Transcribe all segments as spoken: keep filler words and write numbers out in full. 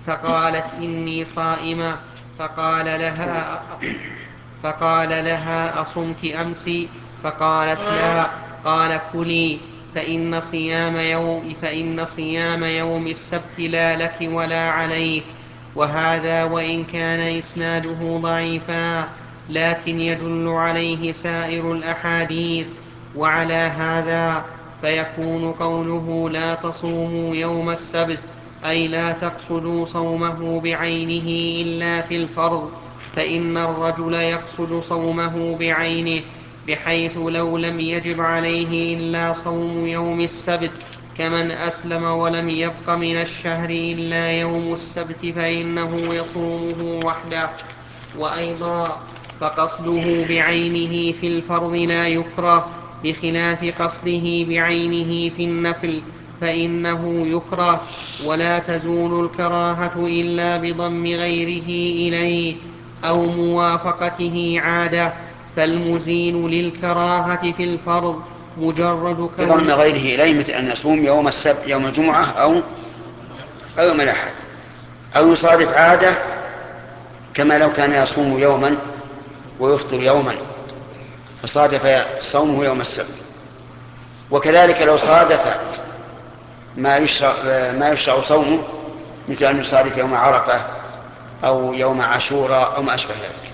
فقالت إني صائمة. فقال لها فقال لها أصمت أمس؟ فقالت لا. قال كلي، فإن صيام يوم, فإن صيام يوم السبت لا لك ولا عليك. وهذا وإن كان إسناده ضعيفا لكن يدل عليه سائر الأحاديث. وعلى هذا فيكون قوله لا تصوموا يوم السبت أي لا تقصدوا صومه بعينه إلا في الفرض، فإن الرجل يقصد صومه بعينه، بحيث لو لم يجب عليه إلا صوم يوم السبت كمن أسلم ولم يبق من الشهر إلا يوم السبت فإنه يصومه وحده. وأيضا فقصده بعينه في الفرض لا يكره، بخلاف قصده بعينه في النفل فإنه يكره. ولا تزول الكراهة إلا بضم غيره إليه أو موافقته عادة، فالمزين للكراهة في الفرض مجرد بضم كون غيره إليه، مثل أن يصوم يوم السبت يوم الجمعة أو أو يوم الأحد، أو يصادف عادة كما لو كان يصوم يوما ويفطر يوما فصادف صومه يوم السبت. وكذلك لو صادف ما يشرع, ما يشرع صومه، مثل أن يصادف يوم عرفة أو يوم عاشوراء أو ما أشبه ذلك.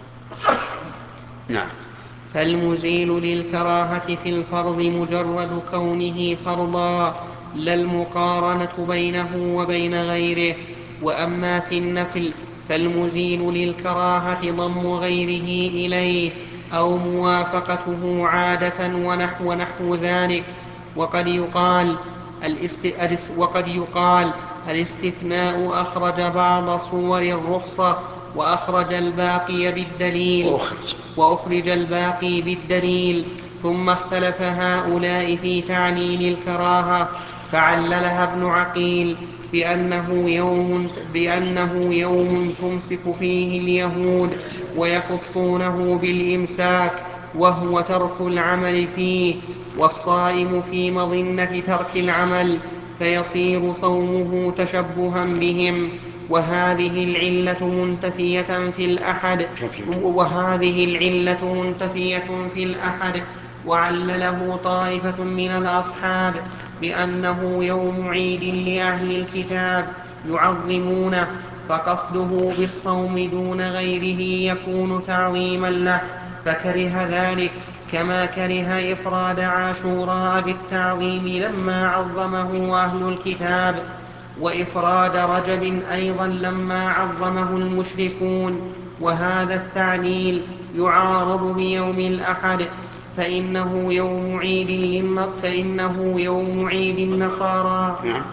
نعم. فالمزيل للكراهة في الفرض مجرد كونه فرضا، لا المقارنة بينه وبين غيره. وأما في النفل فالمزيل للكراهة ضم غيره إليه أو موافقته عادة ونحو نحو ذلك. وقد يقال الاست... وقد يقال الاستثناء أخرج بعض صور الرخصة وأخرج الباقي بالدليل وأخرج وأخرج الباقي بالدليل. ثم اختلف هؤلاء في تعليل الكراهة، فعللها ابن عقيل بأنه يوم, بأنه يوم تمسك فيه اليهود ويخصونه بالإمساك وهو ترك العمل فيه، والصائم في مظنة ترك العمل فيصير صومه تشبها بهم. وهذه العلة منتفية في الأحد وهذه العلة منتفية في الأحد وعلله طائفة من الأصحاب بأنه يوم عيد لأهل الكتاب يعظمونه، فقصده بالصوم دون غيره يكون تعظيما له، فكره ذلك كما كره إفراد عاشوراء بالتعظيم لما عظمه أهل الكتاب، وإفراد رجب أيضا لما عظمه المشركون. وهذا التعليل يعارض بيوم الأحد فإنه يوم عيد للن... فإنه يوم عيد النصارى. نعم.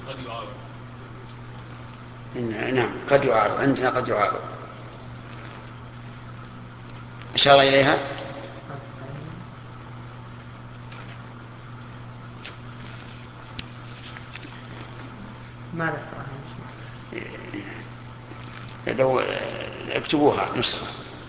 نعم قد يعارض، عندنا قد يعارض. أشار إليها. ما ذكرها لو اكتبوها نسخة.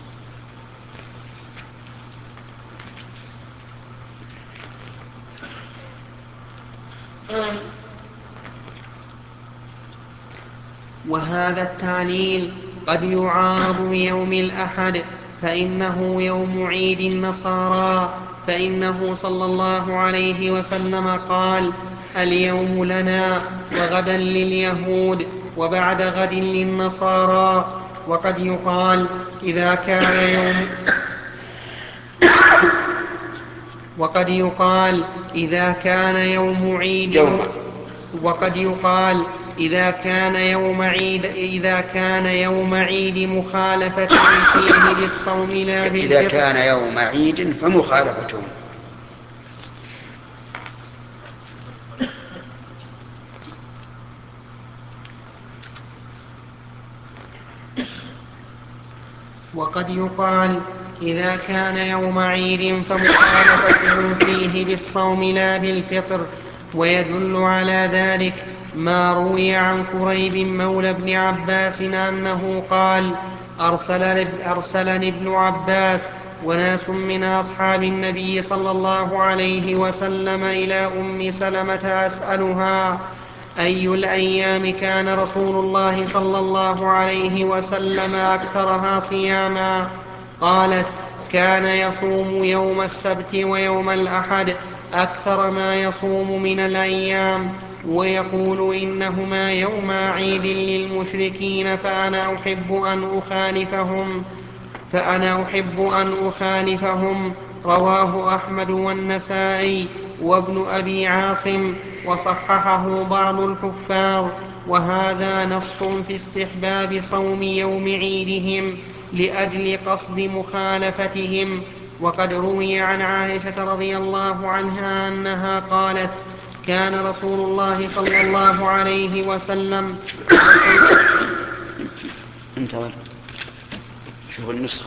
وهذا التعليل قد يعارض بيوم الأحد فإنه يوم عيد النصارى، فإنه صلى الله عليه وسلم قال اليوم لنا وغدا لليهود وبعد غد للنصارى. وقد يقال إذا كان يوم وقد يقال إذا كان يوم عيد يوم وقد يقال إذا كان يوم عيد إذا كان يوم عيد مخالفة فيه بالصوم لا إذا بالفطر. كان يوم عيد فمخالفتهم. وقد يقال إذا كان يوم عيد فمخالفته فيه بالصوم لا بالفطر. ويدل على ذلك ما روي عن كريب مولى ابن عباس أنه قال أرسلني, أرسلني ابن عباس وناس من أصحاب النبي صلى الله عليه وسلم إلى أم سلمة أسألها أي الأيام كان رسول الله صلى الله عليه وسلم أكثرها صياما؟ قالت: كان يصوم يوم السبت ويوم الأحد أكثر ما يصوم من الأيام، ويقول إنهما يوما عيد للمشركين فأنا أحب أن أخالفهم فأنا أحب أن أخالفهم. رواه أحمد والنسائي وابن أبي عاصم، وصححه بعض الحفاظ. وهذا نص في استحباب صوم يوم عيدهم لأجل قصد مخالفتهم. وقد روي عن عائشة رضي الله عنها أنها قالت: كان رسول الله صلى الله عليه وسلم انتظر شوف النسخة.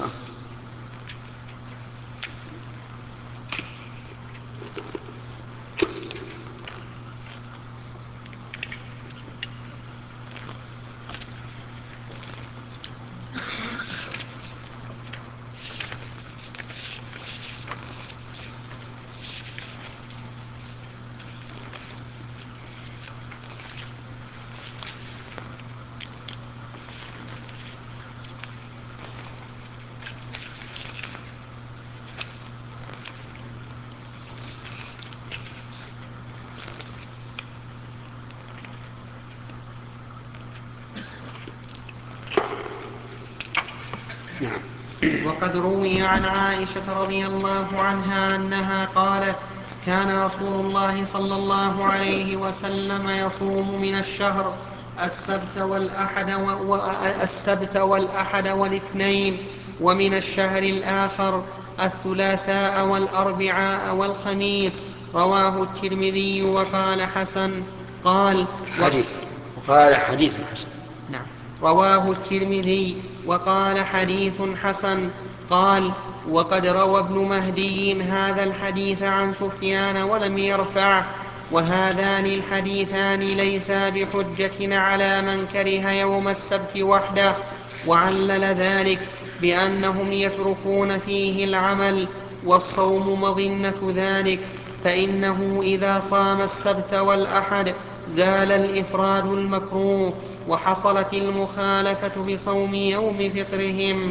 وقد روي عن عائشة رضي الله عنها أنها قالت: كان رسول الله صلى الله عليه وسلم يصوم من الشهر السبت والأحد, و... و... السبت والأحد والاثنين، ومن الشهر الآخر الثلاثاء والأربعاء والخميس. رواه الترمذي وقال حسن. قال حديث وقال حديث حسن. نعم. رواه الترمذي وقال حديث حسن. قال: وقد روى ابن مهدي هذا الحديث عن سفيان ولم يرفعه، وهذان الحديثان ليسا بحجة على من كره يوم السبت وحده. وعلل ذلك بأنهم يتركون فيه العمل، والصوم مظنة ذلك، فإنه إذا صام السبت والأحد زال الإفراد المكروه، وحصلت المخالفة بصوم يوم فطرهم.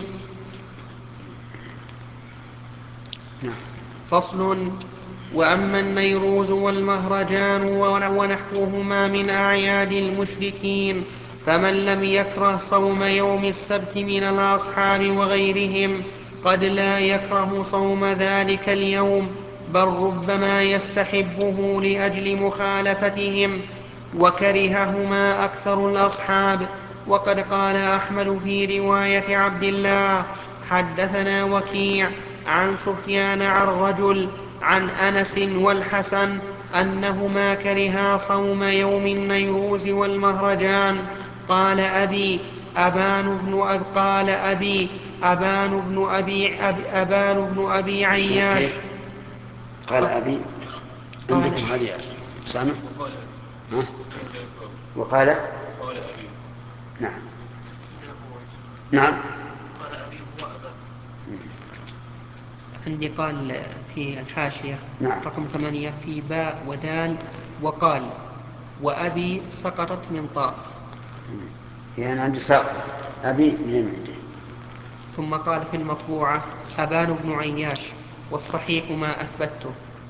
فصل. وأما النيروز والمهرجان ونحوهما من أعياد المشركين، فمن لم يكره صوم يوم السبت من الأصحاب وغيرهم قد لا يكره صوم ذلك اليوم، بل ربما يستحبه لأجل مخالفتهم، وكرههما أكثر الأصحاب. وقد قال أحمد في رواية عبد الله: حدثنا وكيع عن سفيان عن رجل عن أنس والحسن أنهما كرها صوم يوم النيروز والمهرجان. قال أبي أبان بن أب قال أبي أبان بن أبي أب أبان بن أبي عياش. قال أبي عندكم هذه سامع؟ ها؟ وقال نعم نعم عندي قال في الحاشية نعم. رقم ثمانية في باء ودال وقال وأبي سقطت من طاء، يعني عندي ساقط أبي من عندي. ثم قال في المطبوعة أبان بن عياش، والصحيح ما أثبته.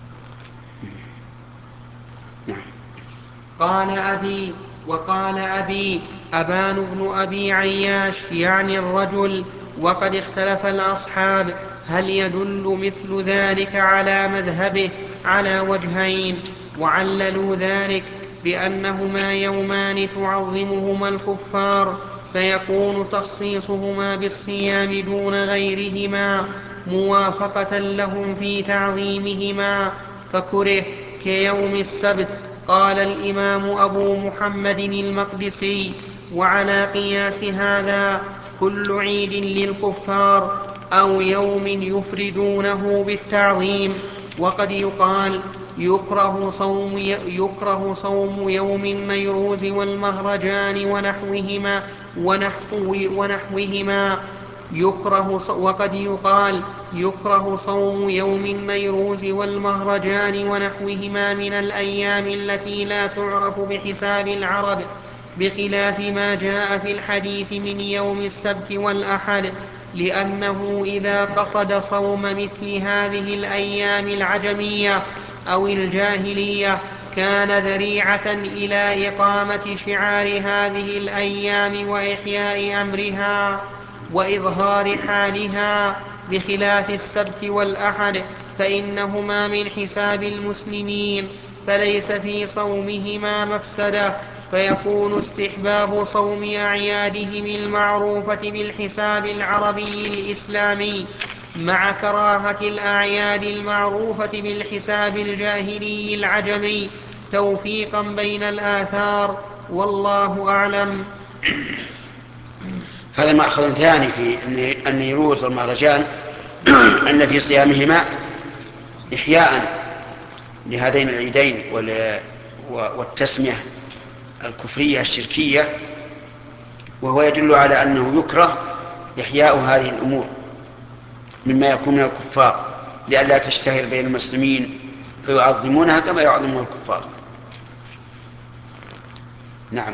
نعم. قال أبي وقال أبي أبان بن أبي عياش يعني الرجل. وقد اختلف الأصحاب هل يدل مثل ذلك على مذهبه على وجهين، وعللوا ذلك بأنهما يومان تعظمهما الكفار، فيكون تخصيصهما بالصيام دون غيرهما موافقة لهم في تعظيمهما، فكره كيوم السبت. قال الإمام أبو محمد المقدسي: وعلى قياس هذا كل عيد للكفار أو يوم يفردونه بالتعظيم. وقد يقال يكره صوم, يكره صوم يوم النيروز والمهرجان ونحوهما, ونحو ونحوهما يكره وقد يقال يكره صوم يوم النيروز والمهرجان ونحوهما من الأيام التي لا تعرف بحساب العرب، بخلاف ما جاء في الحديث من يوم السبت والأحد، لأنه إذا قصد صوم مثل هذه الأيام العجمية أو الجاهلية كان ذريعة إلى إقامة شعار هذه الأيام وإحياء أمرها وإظهار حالها، بخلاف السبت والأحد فإنهما من حساب المسلمين فليس في صومهما مفسدة، فيكون استحباب صوم أعيادهم المعروفة بالحساب العربي الإسلامي مع كراهة الأعياد المعروفة بالحساب الجاهلي العجمي توفيقا بين الآثار، والله أعلم. هذا مأخذ ثاني في النيروز والمهرجان أن في صيامهما إحياء لهذين العيدين والتسمية الكفرية الشركية، وهو يدل على أنه يكره إحياء هذه الأمور مما يكون من الكفار لئلا تشتهر بين المسلمين فيعظمونها كما يعظمها الكفار. نعم.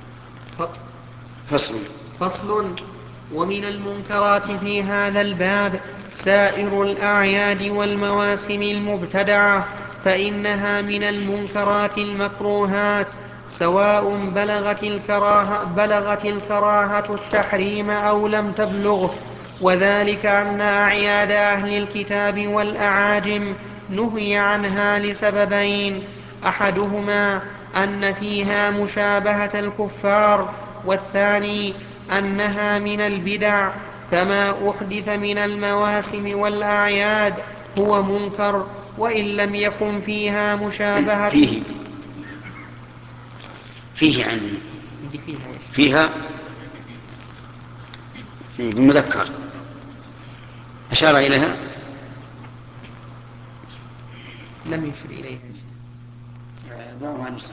فصل فصل ومن المنكرات في هذا الباب سائر الأعياد والمواسم المبتدعة، فإنها من المنكرات المكروهات، سواء بلغت الكراهة, بلغت الكراهة التحريم أو لم تبلغه، وذلك أن أعياد أهل الكتاب والأعاجم نهي عنها لسببين: أحدهما أن فيها مشابهة الكفار، والثاني أنها من البدع، فما أحدث من المواسم والأعياد هو منكر وإن لم يكن فيها مشابهة. فيه فيه عندي فيها بالمذكر أشار إليها لم يشر إليها دعوها نسخ.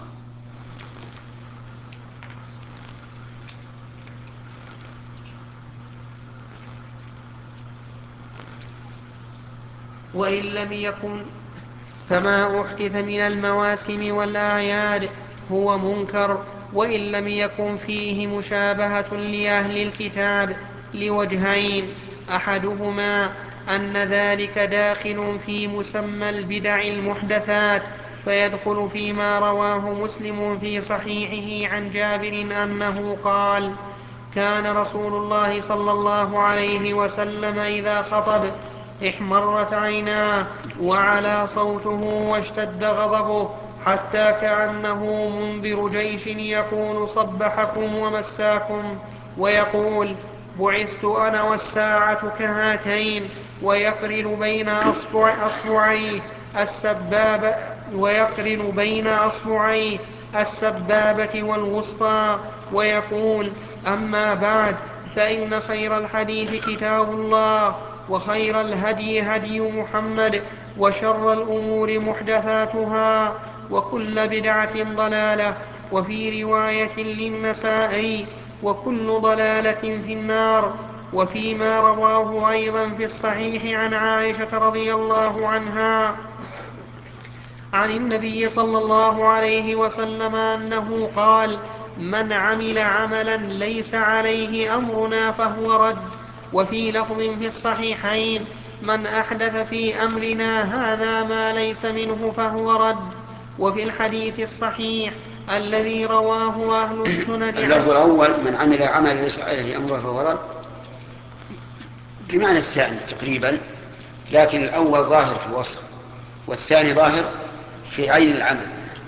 وإن لم يكن فما أحدث من المواسم والأعياد هو منكر وإن لم يكن فيه مشابهة لأهل الكتاب لوجهين: أحدهما أن ذلك داخل في مسمى البدع المحدثات، فيدخل فيما رواه مسلم في صحيحه عن جابر أنه قال: كان رسول الله صلى الله عليه وسلم إذا خطب احمرت عيناه وعلى صوته واشتد غضبه حتى كأنه منذر جيش يقول صبحكم ومساكم، ويقول: بعثت أنا والساعة كهاتين، ويقرن بين أصبع أصبعيه السبابة ويقرن بين أصبعيه السبابة والوسطى، ويقول: أما بعد، فإن خير الحديث كتاب الله، وخير الهدي هدي محمد، وشر الأمور محدثاتها، وكل بدعة ضلالة، وفي رواية للنسائي: وكل ضلالة في النار. وفيما رواه أيضا في الصحيح عن عائشة رضي الله عنها عن النبي صلى الله عليه وسلم أنه قال: من عمل عملا ليس عليه أمرنا فهو رد. وفي لفظ في الصحيحين: من أحدث في أمرنا هذا ما ليس منه فهو رد. وفي الحديث الصحيح الذي رواه أهل السنن اللفظ الأول: من عمل عملا ليس عليه أمره فهو رد، بمعنى الثاني تقريبا، لكن الأول ظاهر في الوصف والثاني ظاهر في عين العمل.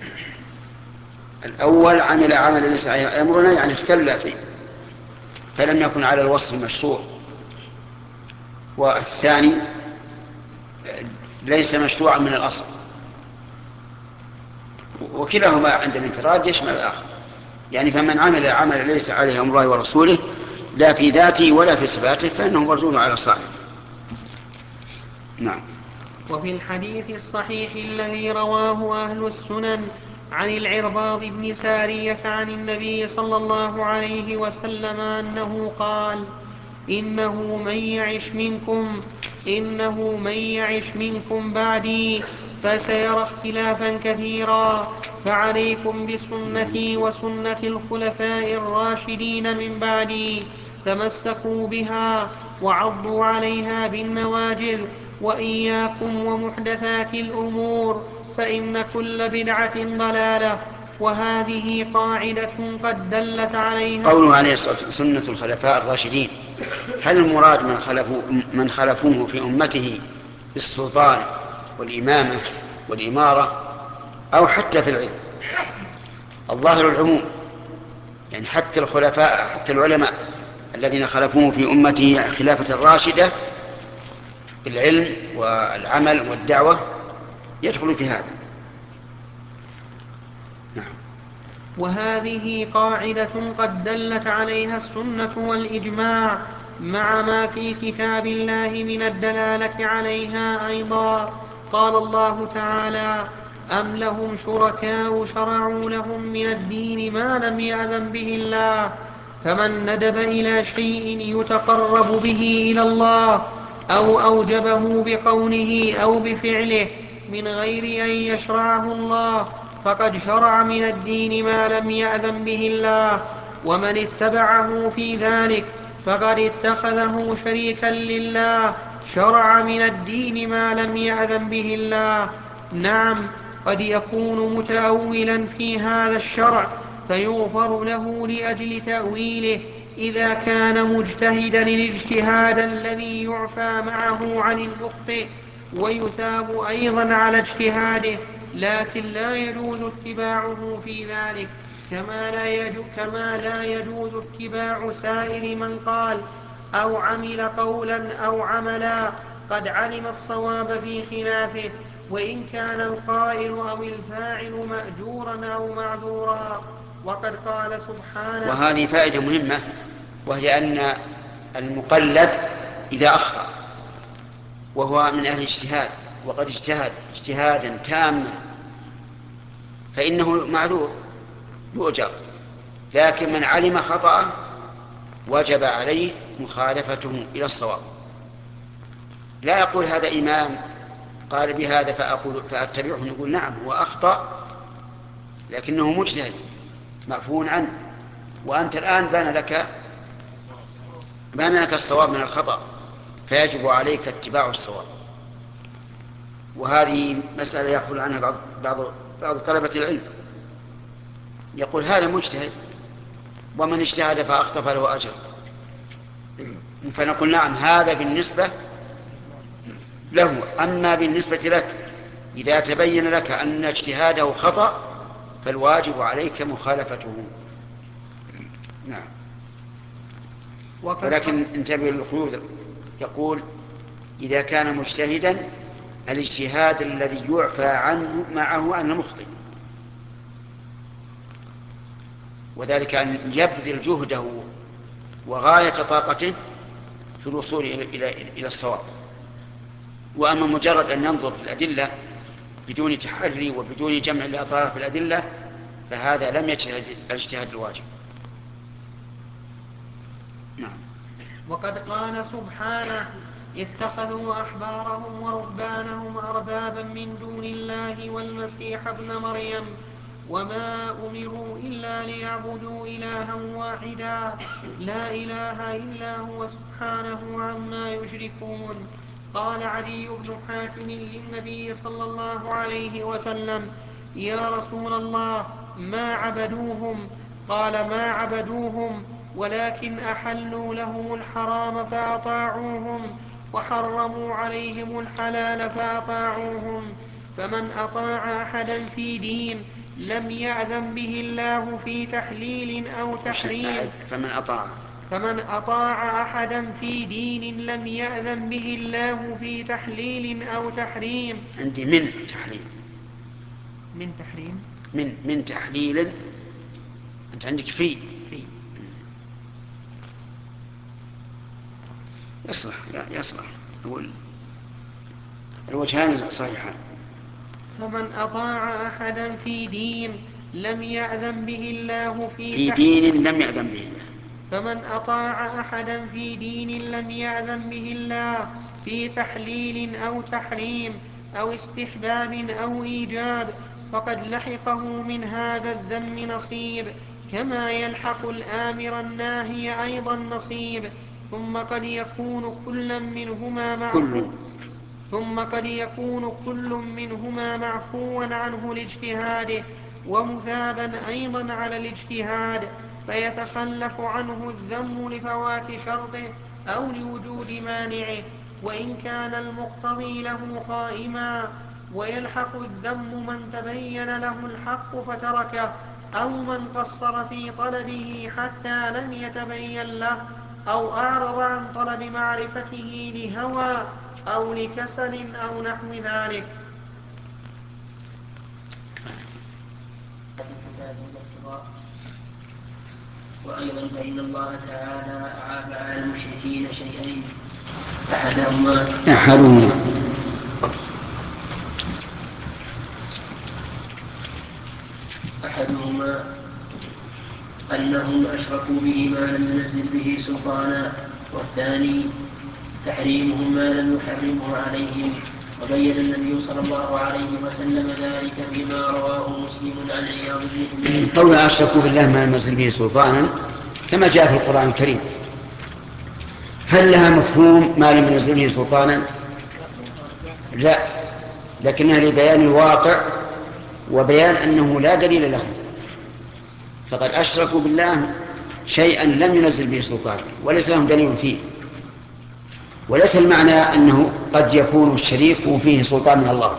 الأول عمل عملا ليس عليه أمرنا يعني اختل فيه فلم يكن على الوصف المشروع، والثاني ليس مشروعا من الأصل، وكلاهما عند الانفراد يشمل الآخر. يعني فمن عمل عملا ليس عليه أمر الله ورسوله لا في ذاته ولا في صفاته فإنه مردود على صاحبه. نعم. وفي الحديث الصحيح الذي رواه أهل السنن عن العرباض بن سارية عن النبي صلى الله عليه وسلم أنه قال: إنه من يعش منكم إنه من يعش منكم بعدي فسيرى اختلافا كثيرا، فعليكم بسنتي وسنة الخلفاء الراشدين من بعدي، تمسكوا بها وعضوا عليها بالنواجذ، وإياكم ومحدثات الأمور، فإن كل بدعة ضلالة، وهذه قاعدة قد دلت عليها. قوله عليه الصلاة والسلام سنة الخلفاء الراشدين، هل المراد من خلفوا من خلفوه في أمته بالسلطان والإمامة والإمارة أو حتى في العلم؟ الظاهر العموم، يعني حتى الخلفاء حتى العلماء الذين خلفوه في أمته خلافة راشدة بالعلم والعمل والدعوة يدخل في هذا. نعم. وهذه قاعدة قد دلت عليها السنة والإجماع مع ما في كتاب الله من الدلالة عليها أيضا. قال الله تعالى: أم لهم شركاء شرعوا لهم من الدين ما لم يأذن به الله، فمن ندب إلى شيء يتقرب به إلى الله أو أوجبه بقوله أو بفعله من غير أن يشرعه الله فقد شرع من الدين ما لم يأذن به الله، ومن اتبعه في ذلك فقد اتخذه شريكا لله شرع من الدين ما لم يأذن به الله. نعم، قد يكون متأولا في هذا الشرع فيغفر له لأجل تأويله إذا كان مجتهدا الاجتهاد الذي يعفى معه عن المخطئ ويثاب أيضا على اجتهاده، لكن لا يجوز اتباعه في ذلك، كما لا يجوز, كما لا يجوز اتباع سائر من قال أو عمل قولا أو عملا قد علم الصواب في خلافه، وإن كان القائل أو الفاعل مأجورا أو معذورا. وقد قال سبحانه. وهذه فائدة مهمة، وهي أن المقلد إذا أخطأ وهو من أهل الاجتهاد وقد اجتهد اجتهادا تاما فإنه معذور يؤجر، لكن من علم خطأه وجب عليه مخالفته إلى الصواب. لا يقول هذا إمام قال بهذا فأقول فأتبعه، نقول نعم هو أخطأ لكنه مجتهد معفو عنه، وأنت الآن بان لك بان لك الصواب من الخطأ، فيجب عليك اتباع الصواب. وهذه مسألة يقول عنها بعض بعض بعض طلبة العلم، يقول هذا مجتهد ومن اجتهد فأخطأ فله أجر، فنقول نعم هذا بالنسبة له، أما بالنسبة لك إذا تبين لك أن اجتهاده خطأ فالواجب عليك مخالفته. نعم. ولكن انتبه للقيود، يقول إذا كان مجتهدا الاجتهاد الذي يعفى عنه معه عن المخطئ، وذلك أن يبذل جهده وغاية طاقته في الوصول إلى إلى الصواب. وأما مجرد أن ينظر في الأدلة بدون تحري وبدون جمع الأطراف في الأدلة فهذا لم يجتهد الاجتهاد الواجب. نعم. وقد قال سبحانه: اتخذوا أحبارهم ورهبانهم أربابا من دون الله والمسيح ابن مريم وما أمروا إلا ليعبدوا إلها واحدا لا إله إلا هو سبحانه عما يشركون. قال عدي بن حاتم للنبي صلى الله عليه وسلم: يا رسول الله، ما عبدوهم؟ قال: ما عبدوهم ولكن أحلوا لهم الحرام فأطاعوهم وحرموا عليهم الحلال فأطاعوهم. فمن أطاع أحدا في دين لم يأذن به الله في تحليل أو تحريم فمن أطاع فمن أطاع أحدا في دين لم يأذن به الله في تحليل أو تحريم. عندي من تحليل من تحريم من من تحليل، أنت عندك في في يصلح يصلح أقول الوجهان صحيحان. فمن أطاع أحدا في دين لم يأذن به الله في, في دين لم يأذن به الله فمن أطاع أحدا في دين لم يأذن به الله في تحليل أو تحريم أو استحباب أو إيجاب فقد لحقه من هذا الذم نصيب، كما يلحق الآمر الناهي أيضا نصيب. ثم قد يكون كل منهما معفو ثم قد يكون كل منهما معفوا عنه لاجتهاده ومثابا أيضا على الاجتهاد، فيتخلف عنه الذم لفوات شرطه أو لوجود مانعه وإن كان المقتضي له قائما، ويلحق الذم من تبين له الحق فتركه، أو من قصر في طلبه حتى لم يتبين له، أو أعرض عن طلب معرفته لهوى أو لكسل أو نحو ذلك. وأيضا فإن الله تعالى أعاب على المشركين شيئين، أحدهما أحدهما أحدهما أنهم أشركوا به ما لم ينزل به سلطانا، والثاني تحريمهم ما لم يحرمه عليهم. وبين النبي صلى الله عليه وسلم ذلك فيما رواه مسلم عن عياض بن حمير قول أشركوا بالله ما لم ينزل به سلطانا كما جاء في القرآن الكريم. هل لها مفهوم ما لم ينزل به سلطانا؟ لا، لكنها لبيان الواقع وبيان أنه لا دليل لهم، فقد أشركوا بالله شيئا لم ينزل به سلطانا وليس لهم دليل فيه، وليس المعنى أنه قد يكون الشريك فيه سلطان من الله.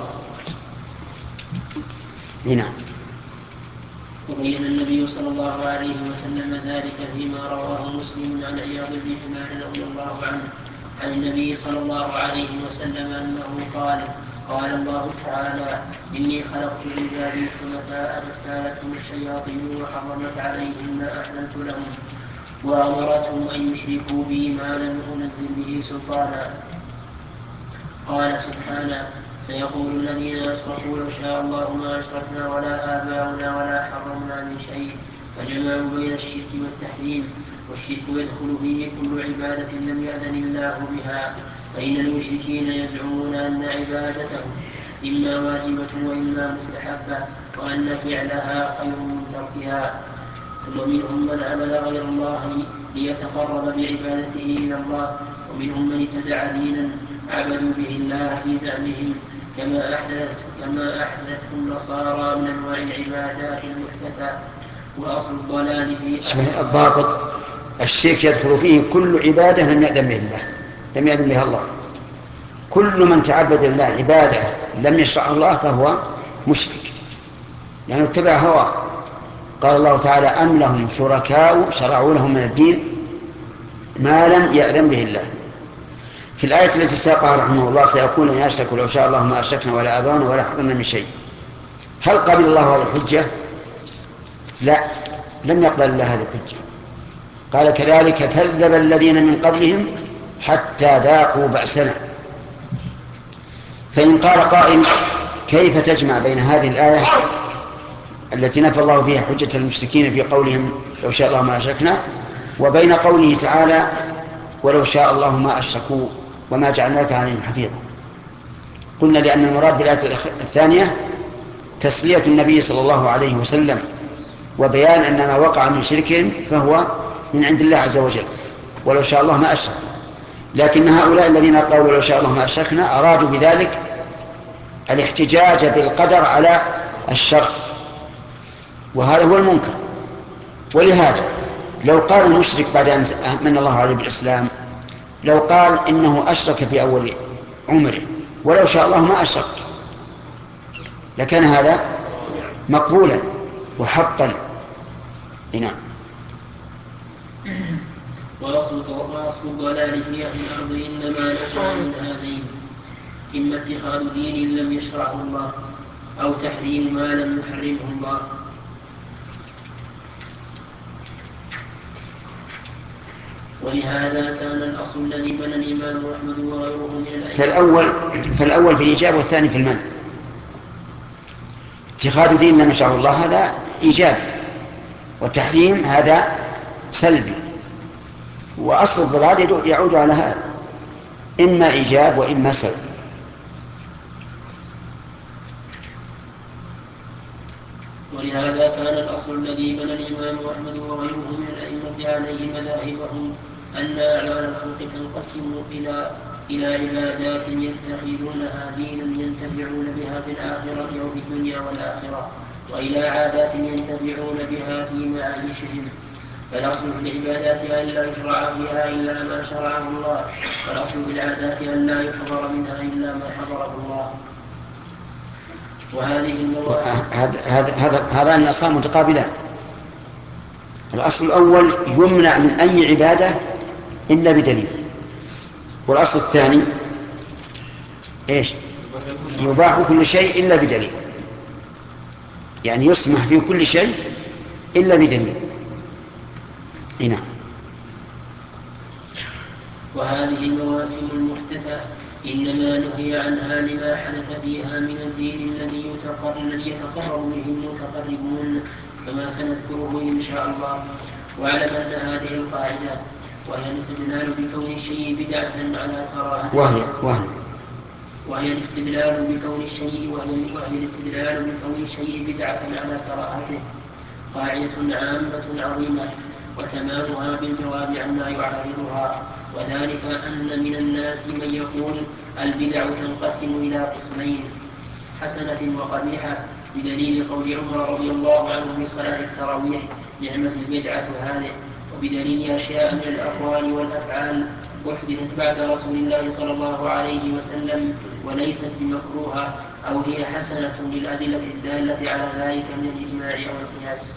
هنا وبين النبي صلى الله عليه وسلم ذلك فيما رواه مسلم عن عياض بن حمار رضي الله عنه عن النبي صلى الله عليه وسلم أنه قال: قال الله تعالى: إني خلقت عبادي حنفاء فاجتالتهم الشياطين وحرمت عليهم ما أحللت لهم وأمرتهم أن يشركوا بي ما لم أنزل به سلطانا. قال سبحانه: سيقول الذين أشركوا لو شاء الله ما أشركنا ولا آباؤنا ولا حرمنا من شيء، فجمعوا بين الشرك والتحريم، والشرك يدخل فيه كل عبادة لم يأذن الله بها، فإن المشركين يزعمون أن عبادتهم إما واجبة وإما مستحبة، وأن فعلها خير من تركها. ثم منهم من عبد غير الله ليتقرب بعبادته إلى الله، ومنهم من ابتدع دينا عبدوا به الله في زعمهم، كما أحدث كما أحدثه النصارى من أنواع العبادات المحدثة. وأصل الضلال في الضابط الشرك يدخل فيه كل عبادة لم يأذن به الله لم يأذن بها الله. كل من تعبد الله عبادة لم يشرع الله فهو مشرك، لأنه يعني اتبع هواه. قال الله تعالى: أم لهم شركاء شرعوا لهم من الدين ما لم يأذن به الله. في الآية التي ساقها رحمه الله: سيقول إن أشركوا لو شاء الله ما أشركنا ولا آباؤنا ولا حرمنا من شيء. هل قبل الله هذه الحجة؟ لا، لم يقبل الله هذه الحجة. قال: كذلك كذب الذين من قبلهم حتى ذاقوا بأسنا. فإن قال قائل: كيف تجمع بين هذه الآية التي نفى الله فيها حجة المشركين في قولهم لو شاء الله ما أشركنا، وبين قوله تعالى: ولو شاء الله ما أشركوا وما جعلناك عليهم حفيظا؟ قلنا لأن المراد بالآية الثانية تسلية النبي صلى الله عليه وسلم وبيان أن ما وقع من شركهم فهو من عند الله عز وجل، ولو شاء الله ما أشرك. لكن هؤلاء الذين قالوا لو شاء الله ما أشركنا أرادوا بذلك الاحتجاج بالقدر على الشر، وهذا هو المنكر. ولهذا لو قال المشرك بعد أن من الله عليه بالإسلام، لو قال إنه أشرك في أول عمره ولو شاء الله ما أشرك، لكان هذا مقبولا وحقا. نعم. وأصل الضلال في أهل الأرض إنما نشأ من هذين: إما اتخاذ دين لم يشرعه الله، أو تحريم ما لم يحرمه الله. ولهذا كان الأصل الذي بنى الإمام أحمد وغيره من الأئمة. فالأول فالأول في الإيجاب والثاني في المنع. اتخاذ دين لم يشرعه الله هذا إيجابي، والتحريم هذا سلبي. وأصل الضلال يعود على هذا، إما إيجاب وإما سلب. ولهذا كان الأصل الذي بنى الإمام أحمد وغيره من الأئمة عليه مذاهبهم أن أعمال الخلق تنقسم إلى إلى عبادات يتخذونها دينا ينتفعون بها في الآخرة أو في الدنيا والآخرة، وإلى عادات ينتفعون بها في معايشهم. فالأصل في العبادات أن لا يشرع فيها إلا ما شرعه الله، والأصل في العادات أن لا يحضر منها إلا ما حضره الله. وهذه المواسم هذا هذا هذا هذان الأصلان متقابلان. الأصل الأول يمنع من أي عبادة إلا بدليل، والأصل الثاني إيش؟ يباح كل شيء إلا بدليل، يعني يسمح في كل شيء إلا بدليل. هنا وهذه المواسم المحدثة إنما نهي عنها لما حدث فيها من الدين الذي يتقرب به المتقربون، كما سنذكره إن شاء الله. واعلم أن هذه القاعدة وهي الاستدلال بكون الشيء بدعة على كراهته وهي وهي وهي الاستدلال بكون الشيء وهي, وهي الاستدلال بكون الشيء بدعة على كراهته قاعدة عامة عظيمة، وتمامها بالجواب عما يعارضها. وذلك أن من الناس من يقول البدع تنقسم إلى قسمين، حسنة وقبيحة، بدليل قول عمر رضي الله عنه في صلاة التراويح: نعمة البدعة هذه. وبدليل أشياء من الأقوال والأفعال أحدثت بعد رسول الله صلى الله عليه وسلم وليست بمكروهة أو هي حسنة للأدلة الدالة على ذلك من الإجماع أو القياس.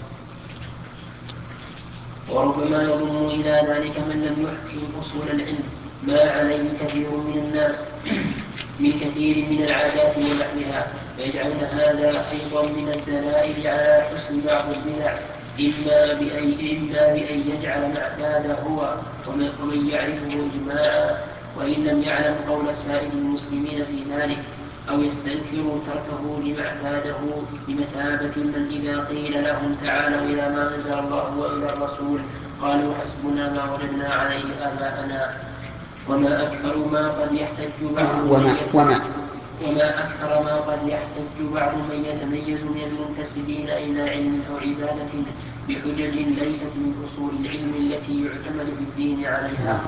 وربما يضم إلى ذلك من لم يحكم أصول العلم ما عليه كثير من الناس من كثير من العادات ونحوها، فيجعلن هذا أيضا من الدلائل على حسن بعض البدع، إما بأي إما بأن يجعل معتاده هو ومن يعرفه إجماعا، وإن لم يعلم قول سائر المسلمين في ذلك، أو يستنكر تركه لمعتاده بمثابة من إذا قيل لهم تعالوا إلى ما أنزل الله وإلى الرسول قالوا حسبنا ما وجدنا عليه آباءنا. وما أكثر ما قد يحتج بعض وما, وما وما أكثر ما قد يحتج بعض من يتميز من المنتسبين إلى علم أو عبادة بحجج ليست من أصول العلم التي يعتمد في الدين عليها.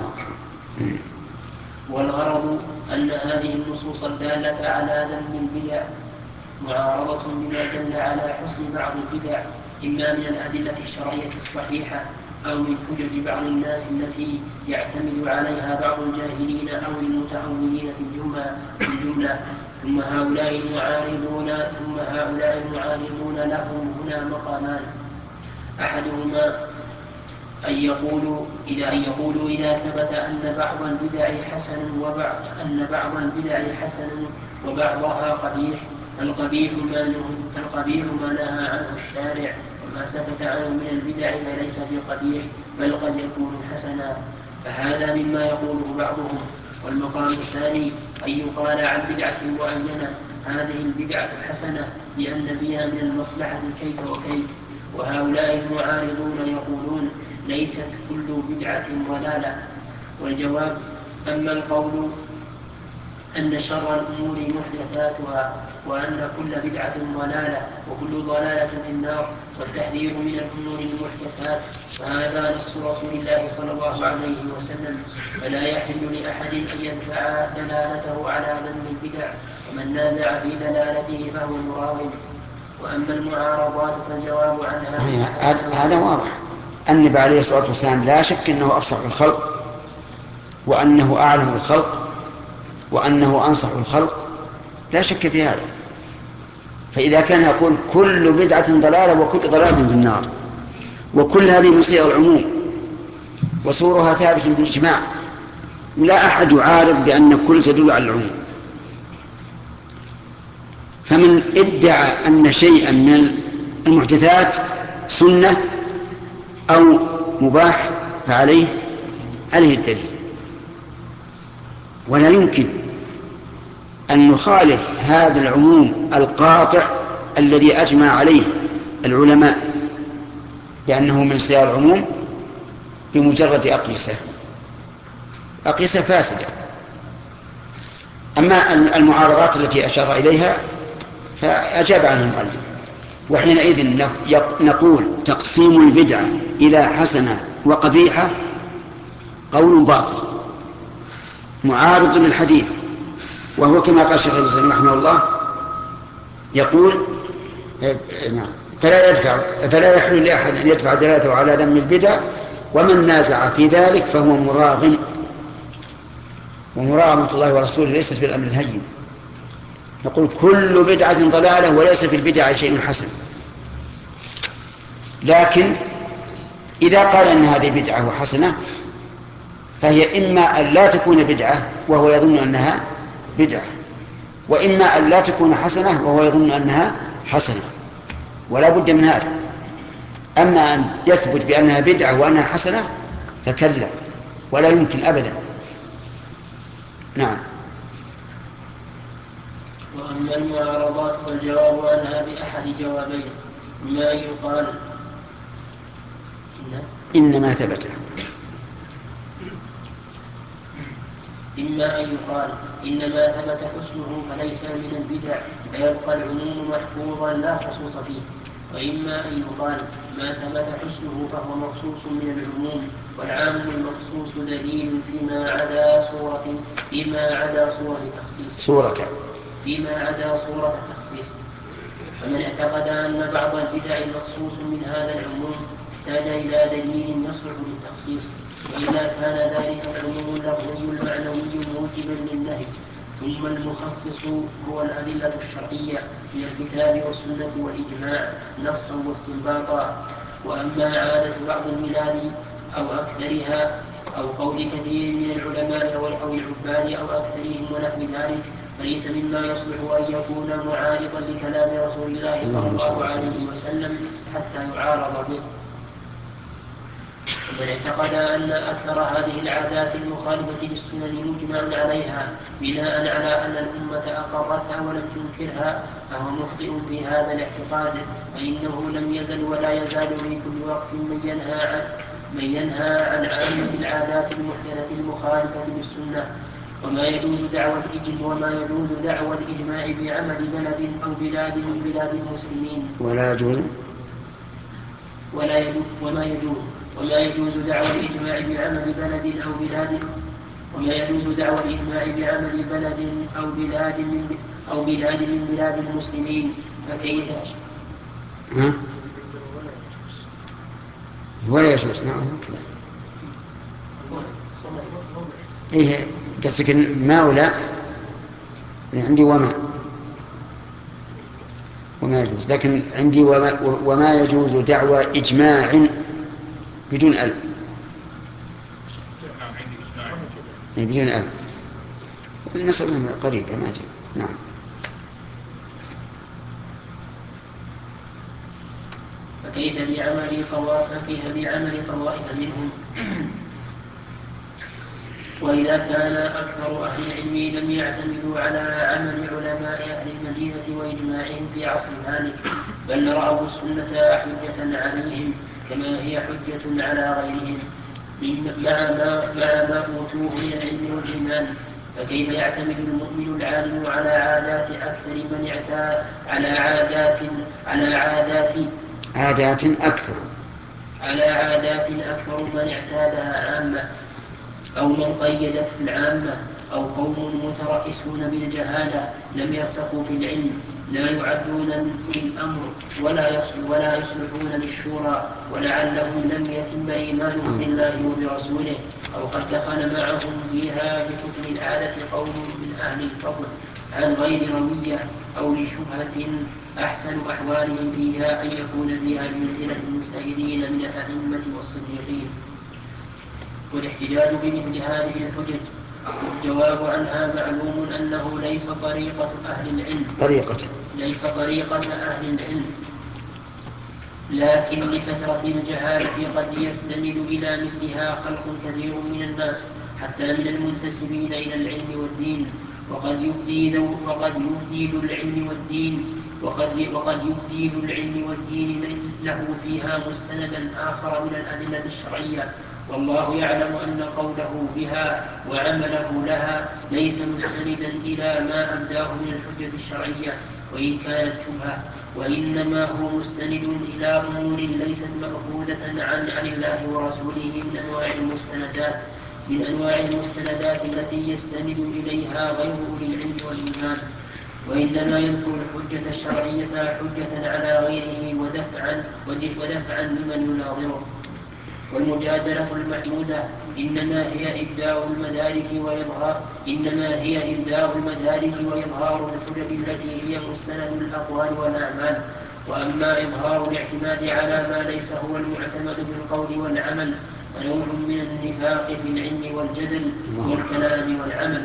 والغرض أن هذه النصوص الدالة على ذم البدع معارضة بما دل على حسن بعض البدع، إما من الأدلة الشرعية الصحيحة أو من حجج بعض الناس التي يعتمد عليها بعض الجاهلين أو المتأولين في الجملة. ثم هؤلاء المعارضون ثم هؤلاء المعارضون لهم هنا مقامان: أحدهما أن يقولوا إذا أن يقولوا إذا ثبت أن بعض البدع حسن وبعض أن بعض البدع حسن وبعضها قبيح، فالقبيح ما نهى فالقبيح ما نهى عنه الشارع، وما سكت عنه من البدع فليس بقبيح بل قد يكون حسنا، فهذا مما يقوله بعضهم. والمقام الثاني أن يقال عن بدعة معينة: هذه البدعة حسنة لأن فيها من المصلحة كيف وكيف. وهؤلاء المعارضون يقولون: ليست كل بدعة ضلالة. والجواب: أما القول أن شر الأمور محدثاتها وأن كل بدعة ضلالة وكل ضلالة في النار، والتحذير من الأمور المحدثات، فهذا نص رسول الله صلى الله عليه وسلم، فلا يحل لأحد أن يدفع دلالته على ذم البدع، ومن نازع في دلالته فهو مراغب. وأما المعارضات فالجواب عنها صحيح. هذا واضح. النبي عليه الصلاة والسلام لا شك أنه أفصح الخلق، وأنه أعلم الخلق، وأنه أنصح الخلق، لا شك في هذا. فإذا كان يقول كل بدعة ضلالة وكل ضلالة في النار، وكل هذه من صيغ العموم وصورها ثابت بالإجماع، لا أحد يعارض بأن كل تدل على العموم. فمن ادعى أن شيئا من المحدثات سنة أو مباح فعليه عليه الدليل، ولا يمكن أن نخالف هذا العموم القاطع الذي أجمع عليه العلماء لأنه من صيغ العموم بمجرد أقيسة. أقيسة فاسدة. أما المعارضات التي أشار إليها فأجاب عنها المؤلف. وحينئذ نقول تقسيم البدعة إلى حسنة وقبيحة قول باطل معارض للحديث، وهو كما قال الشيخ الإسلام رحمه الله يقول نعم فلا يدفع فلا يحل لأحد أن يدفع دلالته على ذم البدع، ومن نازع في ذلك فهو مراغم، ومراغمة الله ورسوله ليست بالأمر الهين. نقول كل بدعة ضلالة وليس في البدع شيء حسن. لكن إذا قال أن هذه بدعة وحسنة فهي إما أن لا تكون بدعة وهو يظن أنها بدعة، وإما أن لا تكون حسنة وهو يظن أنها حسنة، ولا بد من هذا. أما أن يثبت بأنها بدعة وأنها حسنة فكلا، ولا يمكن أبدا. نعم. وأما المعارضات فالجواب عنها بأحد جوابين: ما يقال إنما ثبت، إما أن يقال إنما ثبت حسنه فليس من البدع فيبقى العموم محفوظا لا خصوص فيه، وإما أن يقال ما ثبت حسنه فهو مخصوص من العموم، والعام المخصوص دليل فيما عدا صورة فيما عدا صورة تخصيص صورة فيما عدا صورة تخصيص. فمن اعتقد أن بعض البدع مخصوص من هذا العموم احتاج إلى دليل يصلح للتخصيص، وإذا كان ذلك العموم اللفظي المعنوي موجبا للنهي. ثم المخصص هو الأدلة الشرعية من الكتاب والسنة والإجماع نصا واستنباطا. وأما عادة بعض البلاد أو أكثرها أو قول كثير من العلماء أو العباد أو أكثرهم ونحو ذلك فليس مما يصلح أن يكون معارضا لكلام رسول الله صلى الله عليه وسلم حتى يعارض به. ومن اعتقد أن أكثر هذه العادات المخالفة للسنن مجمع عليها بناء على أن الأمة أقرتها ولم تنكرها فهو مخطئ في هذا الاعتقاد، فإنه لم يزل ولا يزال في كل وقت من ينهى عن من ينهى عن عامة العادات المحدثة المخالفة للسنة. وما يجوز دعوى الإجماع وما يجوز دعوى الإجماع بعمل بلد أو بلاد من بلاد المسلمين ولا يجوز ولا يجوز وما يجوز وما يجوز دعوى الإجماع بعمل بلد أو بلاد وما يجوز دعوى الإجماع بعمل بلد أو بلاد من أو بلاد من بلاد المسلمين. فكيف ها؟ ولا يجوز. نعم. إيه قصدك ما ولا عندي وما وما يجوز، لكن عندي وما, وما يجوز دعوى إجماع بدون ألف. يعني بدون ألف المسألة قريبة ما جاء. نعم. فكيف بعمل طوائف فكيف بعمل طوائف منهم وإذا كان أكثر أهل العلم لم يعتمدوا على عمل علماء أهل المدينة وإجماعهم في عصر مالك، بل رأوا السنة حجة عليهم كما هي حجة على غيرهم مع ما, مع ما أوتوه من العلم والإيمان. فكيف يعتمد المؤمن العالم على عادات أكثر من اعتاد على عادات على عادات عادات أكثر على عادات أكثر من اعتادها عامة أو من قيدت في العامة، أو قوم مترئسون بالجهالة لم يرسخوا في العلم لا يعدون من أولي الأمر ولا ولا يصلحون للشورى، ولعلهم لم يتم إيمانهم بالله وبرسوله، أو قد دخل معهم فيها بحكم العادة قوم من أهل الفضل عن غير روية أو لشبهة أحسن أحوالهم فيها أن يكون فيها بمنزلة المجتهدين من الأئمة والصديقين. والاحتجاج بمثل هذه الحجج الجواب عنها معلوم أنه ليس طريقة أهل العلم طريقة ليس طريقة أهل العلم لكن لكثرة الجهالة قد يستند إلى مثلها خلق كثير من الناس حتى من المنتسبين إلى العلم والدين، وقد يبدي ذو وقد يبدي ذو العلم والدين وقد وقد يبدي ذو العلم والدين له فيها مستندا آخر من الأدلة الشرعية والله يعلم أن قوله بها وعمله لها ليس مستندا إلى ما أبداه من الحجة الشرعية وإن كانت شبهة، وإنما هو مستند إلى أمور ليست مأخوذة عن عن الله ورسوله من أنواع المستندات من أنواع المستندات التي يستند إليها غير أولي العلم والإيمان، وإنما يذكر الحجة الشرعية حجة على غيره ودفعا ودفعا لمن يناظره. والمجادلة المحمودة إنما هي إبداء المدارك وإظهار إنما هي إبداء المدارك وإظهار الحجج التي هي مستند الأقوال والأعمال. وأما إظهار الاعتماد على ما ليس هو المعتمد في القول والعمل فنوع من النفاق في العلم والجدل والكلام والعمل.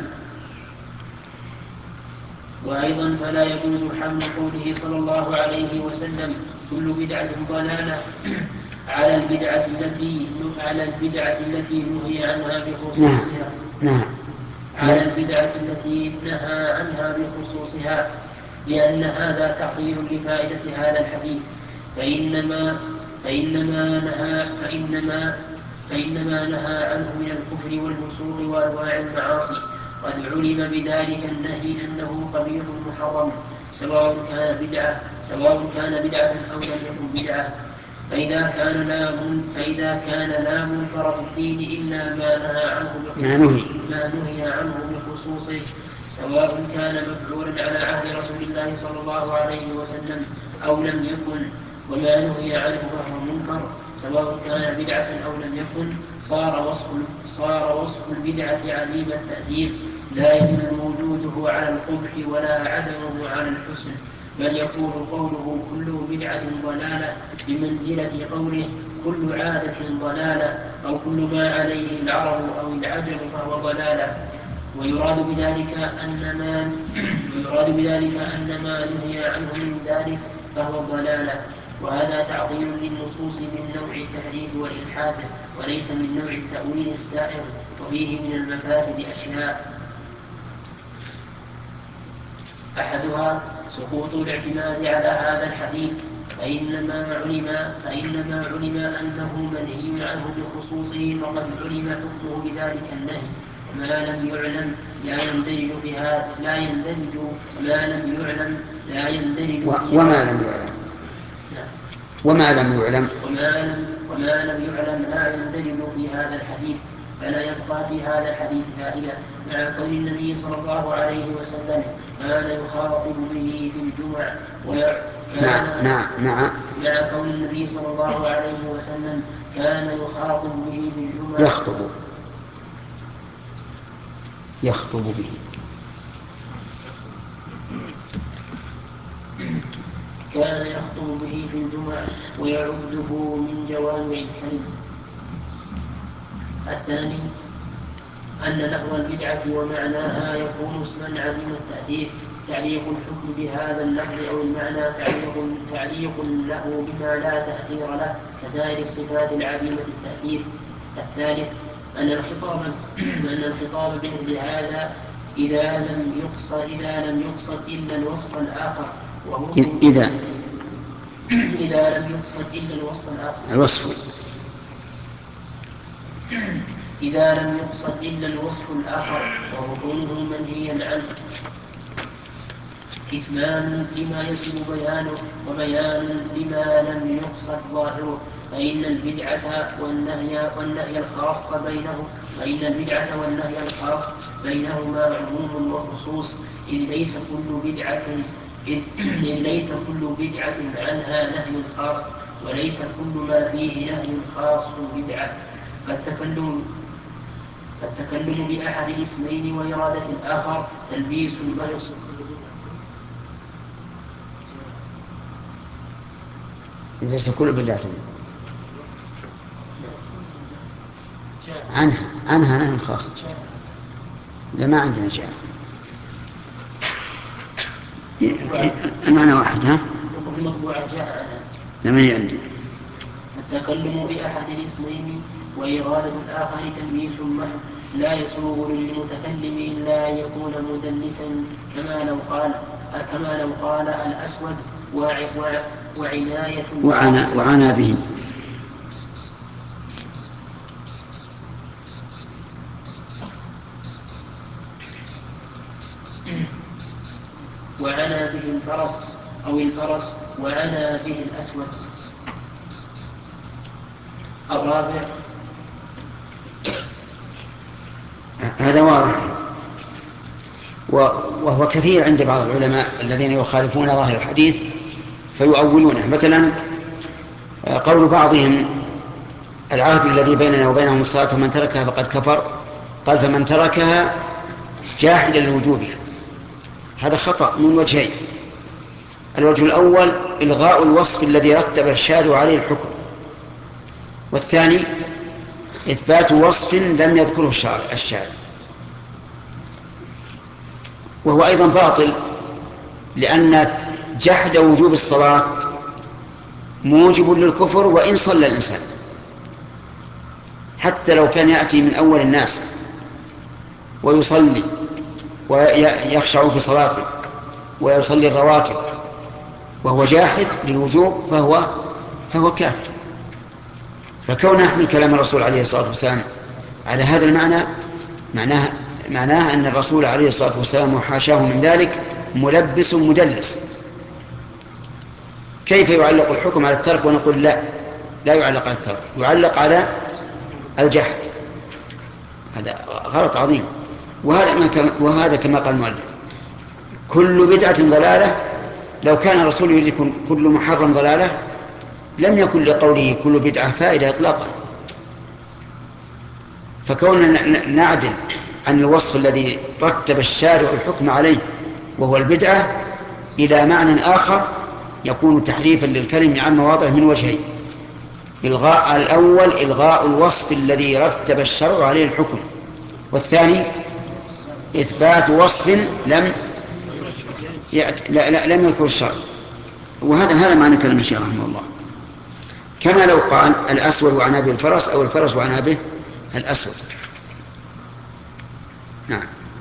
وأيضا فلا يجوز حمل قوله صلى الله عليه وسلم كل بدعة ضلالة على البدعة التي على البدعة التي نهي عنها بخصوصها نعم. على البدعة التي نهى عنها بخصوصها، لأن هذا تعطيل لفائدة هذا الحديث، فإنما فإنما نهى فإنما فإنما نهى عنه من الكفر والفسوق وأنواع المعاصي، قد علم بذلك النهي أنه قبيح محرم، سواء كان بدعة سواء كان بدعة أو لم يكن بدعة. فإذا كان لا فإذا كان لا منكر في الدين إلا ما نهى عنه ما نهي عنه بخصوصه، سواء كان مفعولا على عهد رسول الله صلى الله عليه وسلم أو لم يكن، وما نهي عنه فهو منكر سواء كان بدعة أو لم يكن، صار وصف صار وصف البدعة عديم التأثير، لا يدل وجوده على القبح ولا عدمه على الحسن، بل يكون قوله كل بدعة ضلالة بمنزلة قوله كل عادة ضلالة أو كل ما عليه العرب أو العجم فهو ضلالة. ويراد بذلك أن ما ويراد بذلك أن ما نهي عنه من ذلك فهو ضلالة، وهذا تعطيل للنصوص من نوع التحريف والإلحاد وليس من نوع التأويل السائر، وفيه من المفاسد أشياء. أحدها سقوط الاعتماد على هذا الحديث، فإنما علم فإنما علم أنه منهي عنه بخصوصه فقد علم حكمه بذلك النهي، وما لم يعلم لا يندرج بها لا يندرج وما لم يعلم لا يندرج وما لم يعلم وما لم يعلم وما لم وما لم يعلم لا يندرج في هذا الحديث، فلا يبقى في هذا الحديث فائدة، مع كون النبي صلى الله عليه وسلم كان يخاطب به في الجمع نعم نعم نعم مع كون النبي صلى الله عليه وسلم كان يخاطب به في الجمع يخطب يخطب به كان يخطب به في الجمع ويعده من جوامع الكلم. الثاني أن لفظ البدعة ومعناها يكون اسما عديم التأثير، تعليق الحكم بهذا اللفظ أو المعنى تعليق, تعليق له بما لا تأثير له كسائر الصفات العديمة التأثير. الثالث أن الخطاب أن الخطاب بمثل هذا إذا لم يقصد إذا لم يقصد إلا الوصف الآخر، وهو إذا إذا لم يقصد إلا الوصف الآخر الوصف إذا لم يقصد إلا الوصف الآخر وكونه منهيا عنه كتمان لما يجب بيانه وبيان لما لم يقصد ظاهره، فإن البدعة والنهي والنهي الخاص بينه فإن البدعة والنهي الخاص بينهما عموم وخصوص، إذ ليس كل بدعة إذ ليس كل بدعة عنها نهي خاص، وليس كل ما فيه نهي خاص بدعة. فالتكلم فالتكلم بأحد الاسمين وإرادة الآخر تلبيس المرص ليس كل بدعة عنها عنها نهي خاص، لا ما عندنا شيء. المعنى واحد ها؟ لا ما هي عندي. التكلم بأحد الاسمين وإرادة الآخر تلبيس محض لا يسوغ للمتكلم إلا أن يكون مدلسا، كما لو قال كما لو قال الأسود وعناية وعنا, وعنا به وعنا به الفرس أو الفرس وعنا به الأسود. الرابع هذا واضح، وهو كثير عند بعض العلماء الذين يخالفون ظاهر الحديث فيؤولونه. مثلا قول بعضهم العهد الذي بيننا وبينهم الصلاة ومن تركها فقد كفر، قال فمن تركها جاحدا لوجوبها. هذا خطأ من وجهين: الوجه الأول إلغاء الوصف الذي رتب الشارع عليه الحكم، والثاني إثبات وصف لم يذكره الشارع، وهو أيضا باطل، لأن جحد وجوب الصلاة موجب للكفر وإن صلى الإنسان، حتى لو كان يأتي من أول الناس ويصلي ويخشع في صلاته ويصلي الرواتب وهو جاحد للوجوب فهو فهو كافر. فكون نحمل كلام الرسول عليه الصلاة والسلام على هذا المعنى معناه معناه أن الرسول عليه الصلاة والسلام وحاشاه من ذلك ملبس مدلس. كيف يعلق الحكم على الترك ونقول لا لا يعلق على الترك، يعلق على الجحد؟ هذا غلط عظيم. وهذا وهذا كما قال المؤلف كل بدعة ضلالة. لو كان الرسول يريد كل محرم ضلالة لم يكن لقوله كل بدعة فائدة إطلاقا. فكوننا نعدل عن الوصف الذي رتب الشارع الحكم عليه وهو البدعة إلى معنى آخر يكون تحريفا للكلم عن مواضعه من وجهين: إلغاء الأول إلغاء الوصف الذي رتب الشرع عليه الحكم، والثاني إثبات وصف لم يأت... لا لا لم يذكر الشرع. وهذا هذا معنى كلام الشيخ رحمه الله. كما لو قال الأسود وعنابه الفرس أو الفرس وعنابه الأسود. نعم.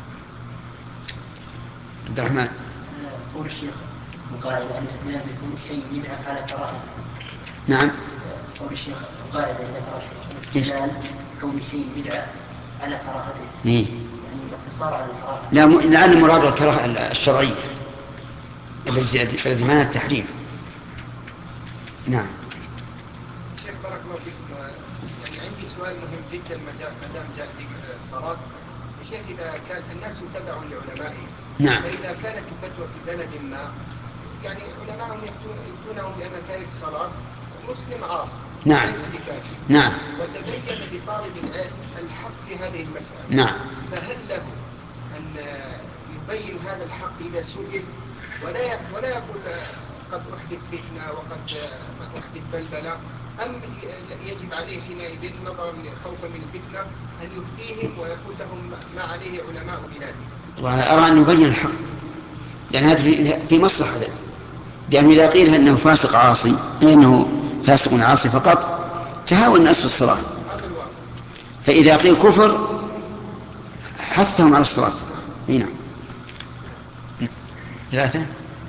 عبد الرحمن. قول الشيخ مقاعد عن استدلال بكل شيء بدعة على كراهته. نعم. قول الشيخ مقاعد عن استدلال كون الشيء بدعة على كراهته. إيه؟ يعني باختصار على الكراهة. لا م... لعل مراد الكراهة الشرعية الذي معنى التحريم. نعم. شيخ بارك الله فيكم، يعني عندي سؤال مهم جدا ما دام جاء ذكر الصلاة. شيخ إذا كان الناس يتبعون لعلمائهم، نعم. فإذا كانت الفتوى في بلد ما يعني علماءهم يفتونهم بأن تارك الصلاة مسلم عاصي نعم. ليس بكافر، نعم. وتبين لطالب العلم الحق في هذه المسألة، نعم. فهل له أن يبين هذا الحق إذا سئل ولا ولا يقول قد أحدث فتنة وقد أحدث بلبلة، أم يجب عليه حينئذ نظرا خوفا من الفتنة أن يفتيهم ويقول لهم ما عليه علماء بلاده؟ وأرى أن يبين الحق، لأن هذا في مصلحة، لأنه إذا قيل أنه فاسق عاصي أنه فاسق عاصي فقط تهاون الناس في الصلاة، فإذا قيل كفر حثهم على الصلاة. هنا ثلاثة.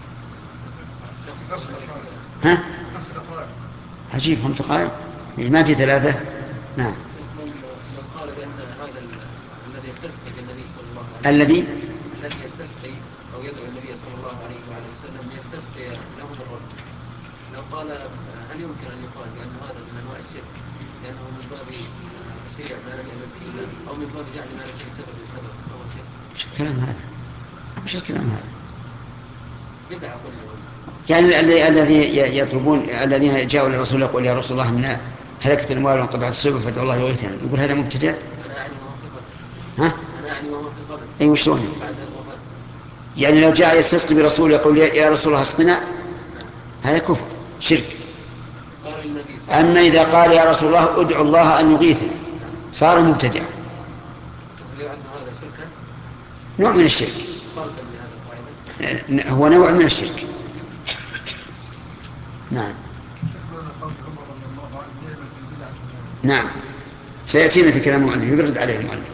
ها؟ عجيب، هم دقائق ما في ثلاثة. نعم. قال بأن هذا الذي يستسقي بالنبي صلى الله عليه وسلم الذي الذي يستسقي أو يدعو النبي صلى الله عليه وآله وسلم يستسقي له بالرد، لو قال هل يمكن أن يقال بأن هذا من أنواع الشرك لأنه من باب تشريع ما لم يأمر به الله أو من باب جعل ما ليس بسبب لسبب أو شرك؟ وش الكلام هذا؟ وش الكلام هذا؟ بدعة كله. يعني الذي يطلبون الذين جاءوا للرسول يقول يا رسول الله إن هلكت الأموال وانقطعت السبل فادعوا الله يغيثنا، يقول هذا مبتدع؟ أنا أعني وهو في قبل. ها؟ أنا أعني وهو في قبل. أي وشلون؟ بعد الوفاة. يعني لو جاء يستسقي برسول يقول يا رسول الله اسقنا هذا كفر شرك. أما إذا قال يا رسول الله ادعو الله أن يغيثنا صار مبتدع، نوع من الشرك، هو نوع من الشرك. نعم. نعم سيأتينا في كلام المؤلف يرد عليه المؤلف،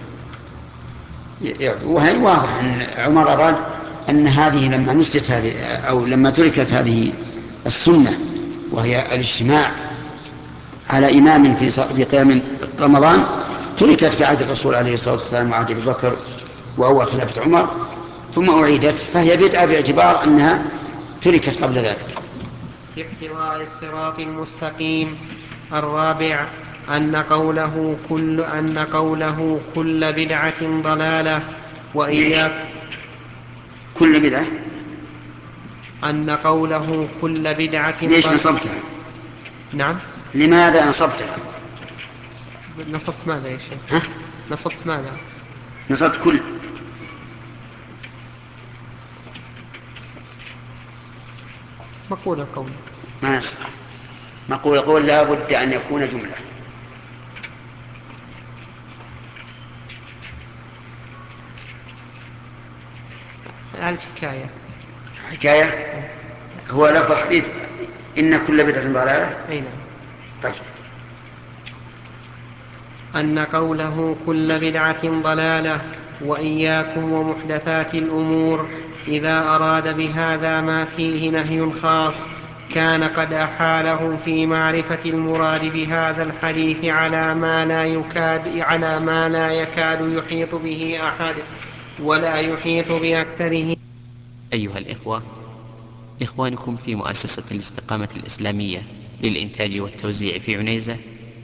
وهي واضح أن عمر أراد أن هذه لما نسيت هذه أو لما تركت هذه السنة وهي الاجتماع على إمام في قيام رمضان تركت في عهد الرسول عليه الصلاة والسلام وعهد أبي بكر وأول خلافة عمر، ثم أعيدت فهي بدعة باعتبار أنها تركت قبل ذلك. باقتضاء الصراط المستقيم. الرابع أن قوله كل أن قوله كل بدعة ضلالة وإياك كل بدعة أن قوله كل بدعة ليش ضلالة. نصبتها؟ نعم. لماذا نصبتها؟ نصبت ماذا يا شيخ؟ ها؟ نصبت ماذا؟ نصبت كل. مقول القول. ما يصح. مقول القول لا بد أن يكون جملة. الحكاية. حكاية. هو لفظ حديث إن كل بدعة ضلالة. أي نعم. طيب. أن قوله كل بدعة ضلالة وإياكم ومحدثات الأمور إذا أراد بهذا ما فيه نهي خاص كان قد أحاله في معرفة المراد بهذا الحديث على ما لا يكاد على ما لا يكاد يحيط به أحد ولا يحيط بأكثره. أيها الإخوة، إخوانكم في مؤسسة الاستقامة الإسلامية للإنتاج والتوزيع في عنيزة